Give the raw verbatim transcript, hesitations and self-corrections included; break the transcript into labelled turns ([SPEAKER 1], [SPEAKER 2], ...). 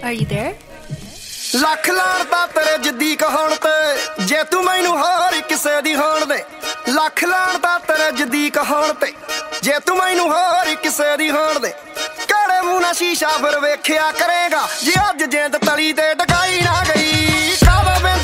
[SPEAKER 1] Are you there?
[SPEAKER 2] Lakh ਲਾਣਤਾ ਤੇਰੇ ਜਿੱਦੀ ਕਹਾਉਣ ਤੇ ਜੇ ਤੂੰ ਮੈਨੂੰ ਹੋਰ ਕਿਸੇ ਦੀ ਹੋਣ ਦੇ ਲੱਖ ਲਾਣਤਾ ਤੇਰੇ ਜਿੱਦੀ ਕਹਾਉਣ ਤੇ ਜੇ ਤੂੰ ਮੈਨੂੰ ਹੋਰ ਕਿਸੇ ਦੀ ਹੋਣ ਦੇ ਕਿਹੜੇ ਮੂੰਹ ਨਾਲ ਸ਼ੀਸ਼ਾ ਫਿਰ ਵੇਖਿਆ ਕਰੇਗਾ ਜੇ ਅੱਜ ਜਿੰਦ ਤਲੀ ਤੇ ਟਕਾਈ ਨਾ ਗਈ